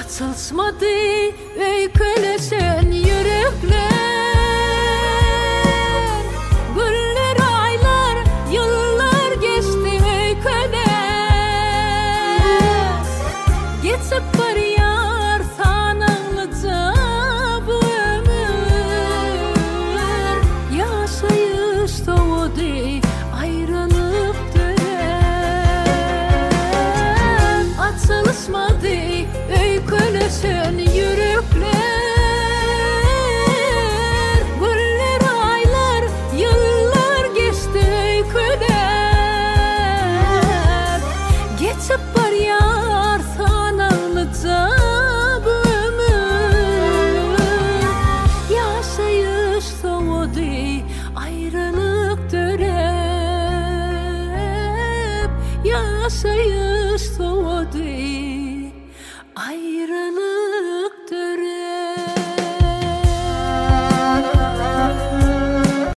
Atılsmadı öyküleşen yürekler. Günler, aylar, yıllar geçti öyküde. Geçip barıyar sananlıca bu ömür. Yaşayış doğdu ayrılıp dönem. Atılsmadı öyküleşen yürekler. Günler, aylar, yıllar geçti öyküler. Geçip barıyar sananlıca bu ömür. Yaşayış soğudu ayrılık dönüp. Yaşayış soğudu ayrılık